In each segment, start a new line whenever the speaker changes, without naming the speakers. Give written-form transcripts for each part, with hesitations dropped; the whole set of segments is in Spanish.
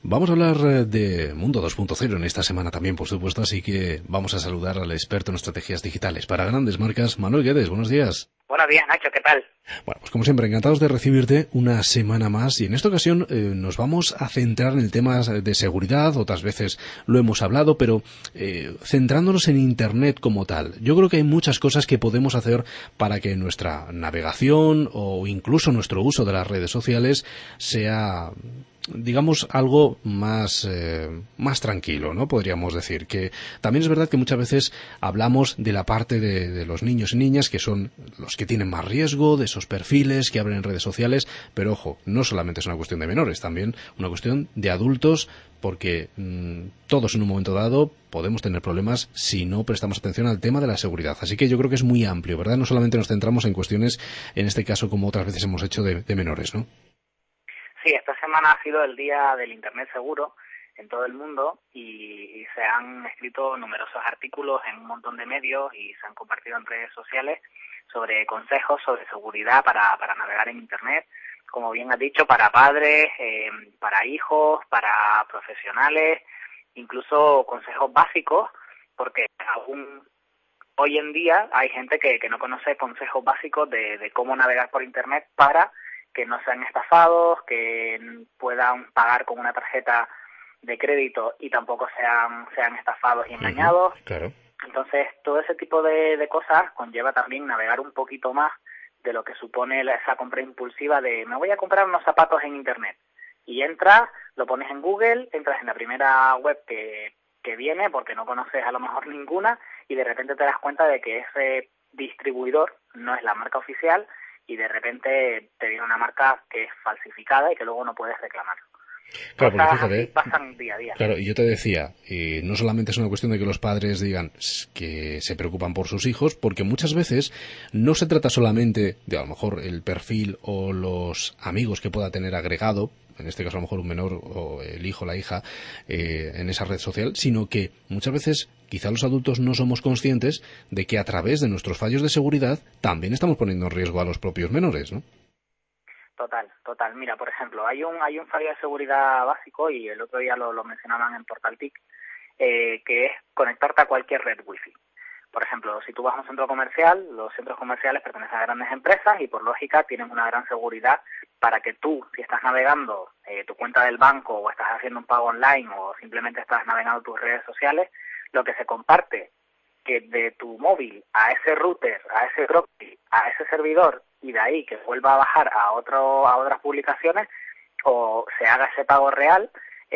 Vamos a hablar de Mundo 2.0 en esta semana también, por supuesto, así que vamos a saludar al experto en estrategias digitales para grandes marcas, Manuel Guedes. Buenos días.
Buenos días, Nacho, ¿qué tal?
Bueno, pues como siempre, encantados de recibirte una semana más y en esta ocasión nos vamos a centrar en el tema de seguridad. Otras veces lo hemos hablado, pero centrándonos en Internet como tal. Yo creo que hay muchas cosas que podemos hacer para que nuestra navegación o incluso nuestro uso de las redes sociales sea, digamos, algo más tranquilo, ¿no? Podríamos decir que también es verdad que muchas veces hablamos de la parte de los niños y niñas que son los que tienen más riesgo, de esos perfiles que abren redes sociales, pero ojo, no solamente es una cuestión de menores, también una cuestión de adultos, porque todos en un momento dado podemos tener problemas si no prestamos atención al tema de la seguridad. Así que yo creo que es muy amplio, ¿verdad? No solamente nos centramos en cuestiones, en este caso como otras veces hemos hecho de menores, ¿no?
Sí, esta semana ha sido el día del Internet seguro en todo el mundo y se han escrito numerosos artículos en un montón de medios y se han compartido en redes sociales sobre consejos sobre seguridad para navegar en Internet, como bien has dicho, para padres, para hijos, para profesionales, incluso consejos básicos, porque aún hoy en día hay gente que no conoce consejos básicos de cómo navegar por Internet para que no sean estafados, que puedan pagar con una tarjeta de crédito y tampoco sean estafados y engañados.
Claro.
Entonces, todo ese tipo de cosas conlleva también navegar un poquito más de lo que supone esa compra impulsiva de me voy a comprar unos zapatos en Internet. Y entras, lo pones en Google, entras en la primera web que viene porque no conoces a lo mejor ninguna y de repente te das cuenta de que ese distribuidor no es la marca oficial y de repente te viene una marca que es falsificada y que luego no puedes reclamar.
Claro, porque
Cosas así
fíjate,
pasan día a día.
claro, y yo te decía, no solamente es una cuestión de que los padres digan que se preocupan por sus hijos, porque muchas veces no se trata solamente de a lo mejor el perfil o los amigos que pueda tener agregado, en este caso a lo mejor un menor o el hijo o la hija en esa red social, sino que muchas veces quizá los adultos no somos conscientes de que a través de nuestros fallos de seguridad también estamos poniendo en riesgo a los propios menores, ¿no?
Total. Mira, por ejemplo, hay un fallo de seguridad básico y el otro día lo mencionaban en Portal TIC, que es conectarte a cualquier red wifi. Por ejemplo, si tú vas a un centro comercial, los centros comerciales pertenecen a grandes empresas y por lógica tienen una gran seguridad para que tú, si estás navegando tu cuenta del banco o estás haciendo un pago online o simplemente estás navegando tus redes sociales, lo que se comparte que de tu móvil a ese router, a ese proxy, a ese servidor y de ahí que vuelva a bajar a otras publicaciones o se haga ese pago real,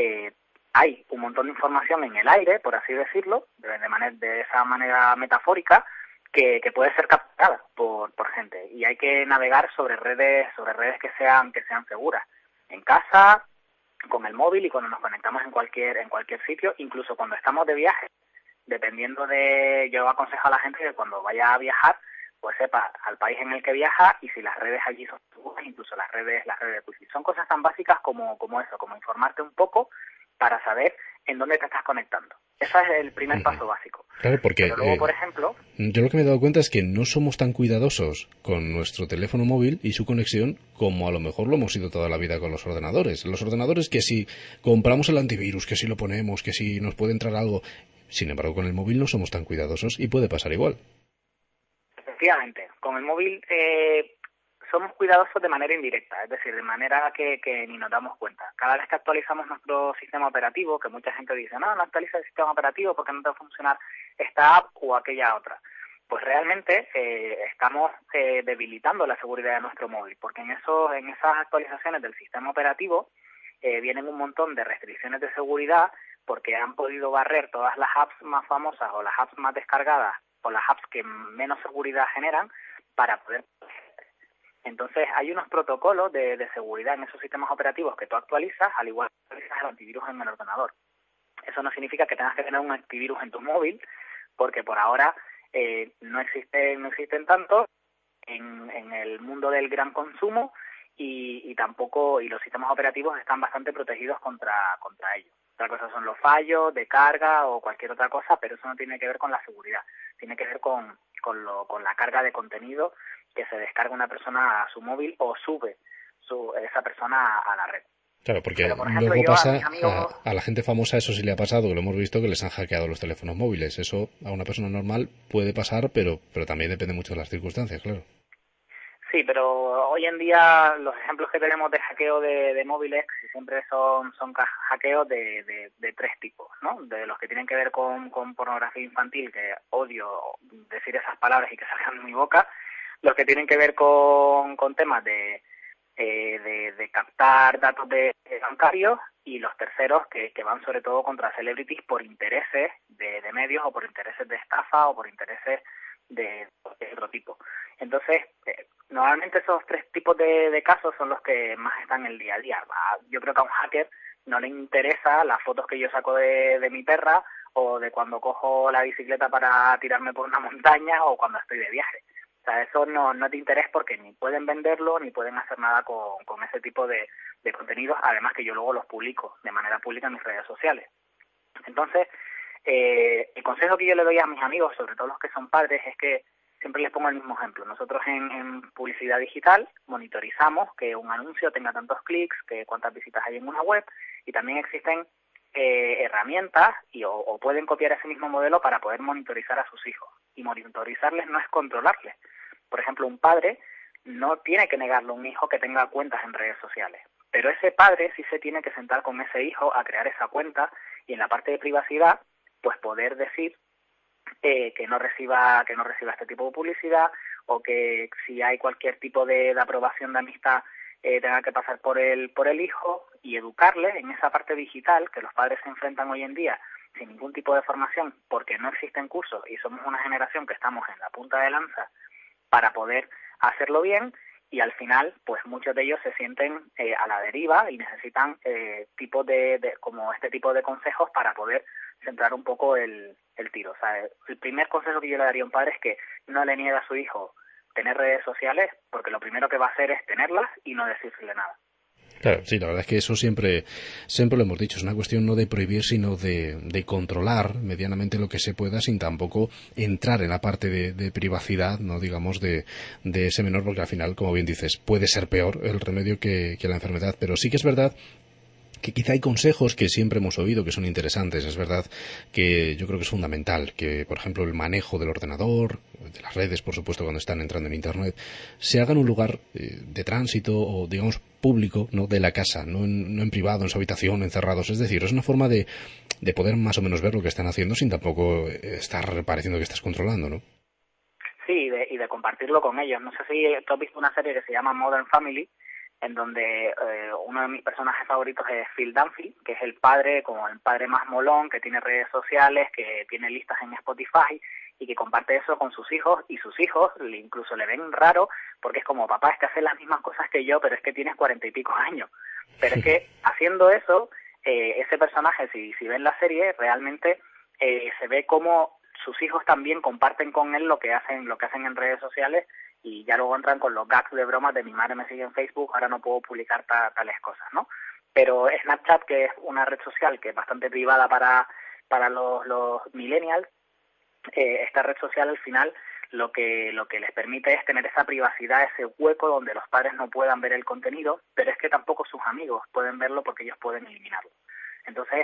hay un montón de información en el aire, por así decirlo, de esa manera metafórica, que puede ser captada por gente y hay que navegar sobre redes que sean seguras en casa, con el móvil y cuando nos conectamos en cualquier sitio, incluso cuando estamos de viaje. Dependiendo yo aconsejo a la gente que cuando vaya a viajar, pues sepa al país en el que viaja y si las redes allí son seguras, incluso las redes wifi. Son cosas tan básicas como eso, como informarte un poco para saber en dónde te estás conectando. Ese es el primer paso básico.
Claro, porque
Pero luego, por ejemplo,
yo lo que me he dado cuenta es que no somos tan cuidadosos con nuestro teléfono móvil y su conexión como a lo mejor lo hemos sido toda la vida con los ordenadores. Los ordenadores que si compramos el antivirus, que si lo ponemos, que si nos puede entrar algo. Sin embargo, con el móvil no somos tan cuidadosos y puede pasar igual.
Efectivamente, con el móvil somos cuidadosos de manera indirecta, es decir, de manera que ni nos damos cuenta. Cada vez que actualizamos nuestro sistema operativo, que mucha gente dice, no actualiza el sistema operativo porque no te va a funcionar esta app o aquella otra, pues realmente estamos debilitando la seguridad de nuestro móvil, porque en esas actualizaciones del sistema operativo vienen un montón de restricciones de seguridad porque han podido barrer todas las apps más famosas o las apps más descargadas o las apps que menos seguridad generan para poder. Entonces hay unos protocolos de seguridad en esos sistemas operativos que tú actualizas, al igual que actualizas el antivirus en el ordenador. Eso no significa que tengas que tener un antivirus en tu móvil, porque por ahora no existen tantos en el mundo del gran consumo y tampoco, y los sistemas operativos están bastante protegidos contra ellos. Otra cosa son los fallos de carga o cualquier otra cosa, pero eso no tiene que ver con la seguridad, tiene que ver con la carga de contenido que se descarga una persona a su móvil o sube esa persona a la red.
Claro, porque
Pero, por ejemplo,
luego
yo a
pasa
mis amigos...
a la gente famosa, eso sí le ha pasado, que lo hemos visto, que les han hackeado los teléfonos móviles. Eso a una persona normal puede pasar, pero también depende mucho de las circunstancias, claro.
Sí, pero hoy en día los ejemplos que tenemos de hackeo de móviles siempre son hackeos de tres tipos, ¿no? De los que tienen que ver con pornografía infantil, que odio decir esas palabras y que salgan de mi boca, los que tienen que ver con temas de captar datos de bancarios, y los terceros que van sobre todo contra celebrities por intereses de medios o por intereses de estafa o por intereses de otro tipo. Entonces, normalmente esos tres tipos de casos son los que más están en el día a día. Yo creo que a un hacker no le interesa las fotos que yo saco de mi perra, o de cuando cojo la bicicleta para tirarme por una montaña, o cuando estoy de viaje. O sea, eso no te interesa, porque ni pueden venderlo ni pueden hacer nada con ese tipo de contenidos, además que yo luego los publico de manera pública en mis redes sociales. Entonces, el consejo que yo le doy a mis amigos, sobre todo los que son padres, es que siempre les pongo el mismo ejemplo. Nosotros en publicidad digital monitorizamos que un anuncio tenga tantos clics, que cuántas visitas hay en una web, y también existen herramientas o pueden copiar ese mismo modelo para poder monitorizar a sus hijos. Y monitorizarles no es controlarles. Por ejemplo, un padre no tiene que negarle a un hijo que tenga cuentas en redes sociales, pero ese padre sí se tiene que sentar con ese hijo a crear esa cuenta, y en la parte de privacidad pues poder decir que no reciba este tipo de publicidad, o que si hay cualquier tipo de aprobación de amistad tenga que pasar por el hijo, y educarle en esa parte digital que los padres se enfrentan hoy en día sin ningún tipo de formación, porque no existen cursos y somos una generación que estamos en la punta de lanza para poder hacerlo bien. Y al final, pues muchos de ellos se sienten a la deriva y necesitan tipos como este tipo de consejos para poder centrar un poco el tiro. O sea, el primer consejo que yo le daría a un padre es que no le niegue a su hijo tener redes sociales, porque lo primero que va a hacer es tenerlas y no decirle nada.
Claro, sí, la verdad es que eso siempre lo hemos dicho, es una cuestión no de prohibir, sino de controlar medianamente lo que se pueda, sin tampoco entrar en la parte de privacidad, no digamos, de ese menor, porque al final, como bien dices, puede ser peor el remedio que la enfermedad. Pero sí que es verdad que quizá hay consejos que siempre hemos oído que son interesantes. Es verdad que yo creo que es fundamental que, por ejemplo, el manejo del ordenador, de las redes, por supuesto, cuando están entrando en Internet, se haga en un lugar de tránsito o, digamos, público, ¿no?, de la casa, no en privado, en su habitación, encerrados. Es decir, es una forma de poder más o menos ver lo que están haciendo sin tampoco estar pareciendo que estás controlando, ¿no?
Sí, y de compartirlo con ellos. No sé si tú has visto una serie que se llama Modern Family, en donde uno de mis personajes favoritos es Phil Dunphy, que es el padre, como el padre más molón, que tiene redes sociales, que tiene listas en Spotify, y que comparte eso con sus hijos, y sus hijos incluso le ven raro, porque es como: papá, es que haces las mismas cosas que yo, pero es que tienes 40 y pico años. Pero es que haciendo eso, ese personaje, si ven la serie, realmente se ve como sus hijos también comparten con él lo que hacen en redes sociales, y ya luego entran con los gags de bromas de: mi madre me sigue en Facebook, ahora no puedo publicar tales cosas, ¿no? Pero Snapchat, que es una red social que es bastante privada para los millennials, esta red social al final lo que les permite es tener esa privacidad, ese hueco donde los padres no puedan ver el contenido, pero es que tampoco sus amigos pueden verlo, porque ellos pueden eliminarlo. Entonces,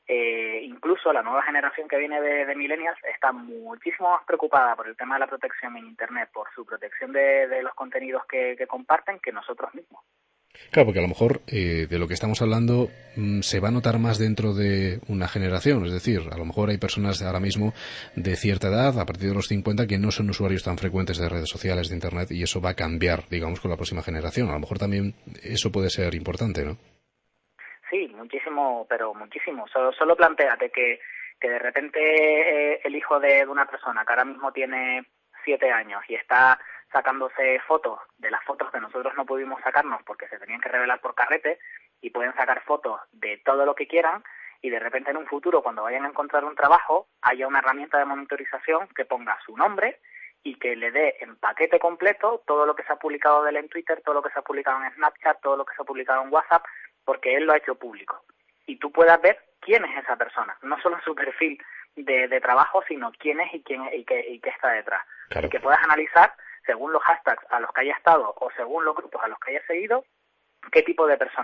incluso la nueva generación que viene de millennials está muchísimo más preocupada por el tema de la protección en Internet, por su protección de los contenidos que comparten, que nosotros mismos.
Claro, porque a lo mejor de lo que estamos hablando se va a notar más dentro de una generación. Es decir, a lo mejor hay personas ahora mismo de cierta edad, a partir de los 50, que no son usuarios tan frecuentes de redes sociales, de Internet, y eso va a cambiar, digamos, con la próxima generación. A lo mejor también eso puede ser importante, ¿no?
Sí, muchísimo, pero muchísimo. Solo plantéate que de repente el hijo de una persona que ahora mismo tiene 7 años y está sacándose fotos de las fotos que nosotros no pudimos sacarnos porque se tenían que revelar por carrete, y pueden sacar fotos de todo lo que quieran, y de repente en un futuro, cuando vayan a encontrar un trabajo, haya una herramienta de monitorización que ponga su nombre y que le dé en paquete completo todo lo que se ha publicado de él en Twitter, todo lo que se ha publicado en Snapchat, todo lo que se ha publicado en WhatsApp, porque él lo ha hecho público. Y tú puedas ver quién es esa persona, no solo su perfil de trabajo, sino quién es y qué está detrás.
Claro.
Y que puedas analizar, según los hashtags a los que haya estado o según los grupos a los que haya seguido, qué tipo de persona es.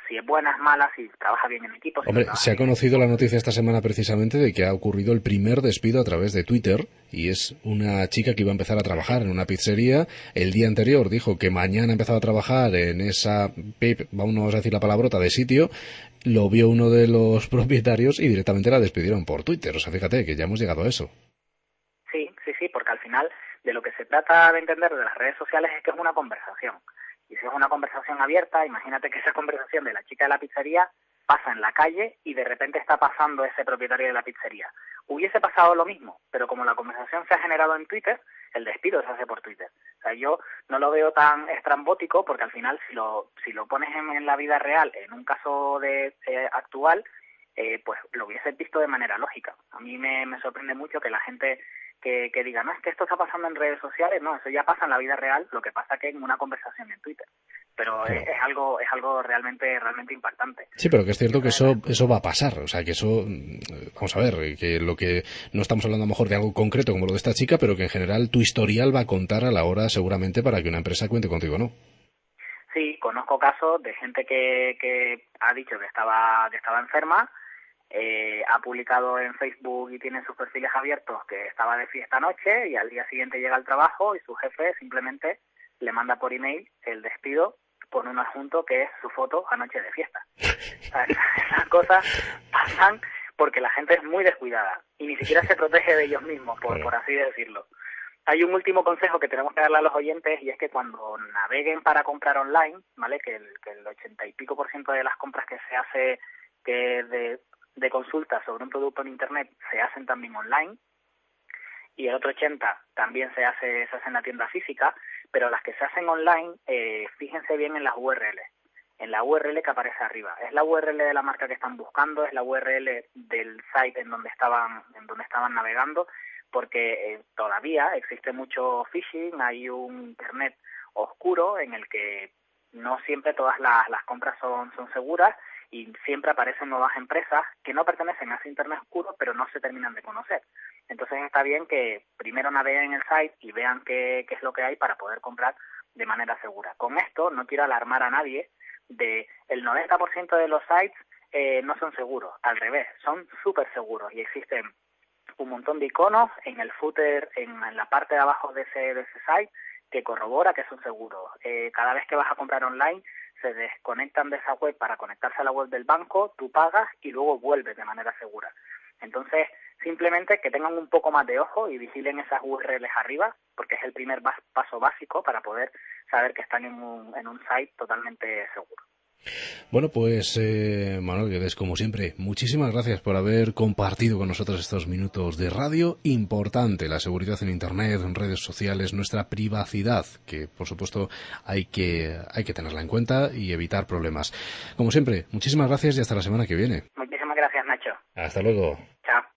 si es buena, es mala, si trabaja bien en equipo. Si
Hombre,
no
se ha conocido la noticia esta semana precisamente de que ha ocurrido el primer despido a través de Twitter, y es una chica que iba a empezar a trabajar en una pizzería. El día anterior dijo que mañana empezaba a trabajar en esa, vamos a decir la palabrota, de sitio. Lo vio uno de los propietarios y directamente la despidieron por Twitter. O sea, fíjate que ya hemos llegado a eso.
Sí, porque al final de lo que se trata de entender de las redes sociales es que es una conversación. Y si es una conversación abierta, imagínate que esa conversación de la chica de la pizzería pasa en la calle y de repente está pasando ese propietario de la pizzería. Hubiese pasado lo mismo, pero como la conversación se ha generado en Twitter, el despido se hace por Twitter. O sea, yo no lo veo tan estrambótico porque al final si lo pones en la vida real, en un caso actual, pues lo hubieses visto de manera lógica. A mí me sorprende mucho que la gente que diga, no, es que esto está pasando en redes sociales, no, eso ya pasa en la vida real, lo que pasa que en una conversación en Twitter. Pero claro, es algo realmente impactante.
Sí, pero que es cierto que eso va a pasar, o sea, que eso, vamos a ver, que lo que no estamos hablando a lo mejor de algo concreto como lo de esta chica, pero que en general tu historial va a contar a la hora seguramente para que una empresa cuente contigo, ¿no?
Sí, conozco casos de gente que ha dicho que estaba enferma, ha publicado en Facebook y tiene sus perfiles abiertos que estaba de fiesta anoche y al día siguiente llega al trabajo y su jefe simplemente le manda por email el despido con un adjunto que es su foto anoche de fiesta. Esas cosas pasan porque la gente es muy descuidada y ni siquiera se protege de ellos mismos, por así decirlo. Hay un último consejo que tenemos que darle a los oyentes y es que cuando naveguen para comprar online, ¿vale? Que el 80 y pico % de las compras que se hace de consultas sobre un producto en Internet se hacen también online y el otro 80% también se hace en la tienda física, pero las que se hacen online, fíjense bien en las URL. En la URL que aparece arriba. Es la URL de la marca que están buscando, es la URL del site en donde estaban navegando, porque todavía existe mucho phishing, hay un Internet oscuro en el que no siempre todas las compras son seguras y siempre aparecen nuevas empresas que no pertenecen a ese Internet oscuro, pero no se terminan de conocer. Entonces está bien que primero naveguen en el site y vean qué es lo que hay para poder comprar de manera segura. Con esto no quiero alarmar a nadie de el 90% de los sites no son seguros, al revés, son súper seguros y existen un montón de iconos en el footer, en la parte de abajo de ese site que corrobora que son seguros. Cada vez que vas a comprar online se desconectan de esa web para conectarse a la web del banco, tú pagas y luego vuelves de manera segura. Entonces, simplemente que tengan un poco más de ojo y vigilen esas URLs arriba, porque es el primer paso básico para poder saber que están en un site totalmente seguro.
Bueno, pues Manuel Guedes, como siempre, muchísimas gracias por haber compartido con nosotros estos minutos de radio. Importante la seguridad en Internet, en redes sociales, nuestra privacidad, que por supuesto hay que tenerla en cuenta y evitar problemas. Como siempre, muchísimas gracias y hasta la semana que viene.
Muchísimas gracias, Nacho.
Hasta luego.
Chao.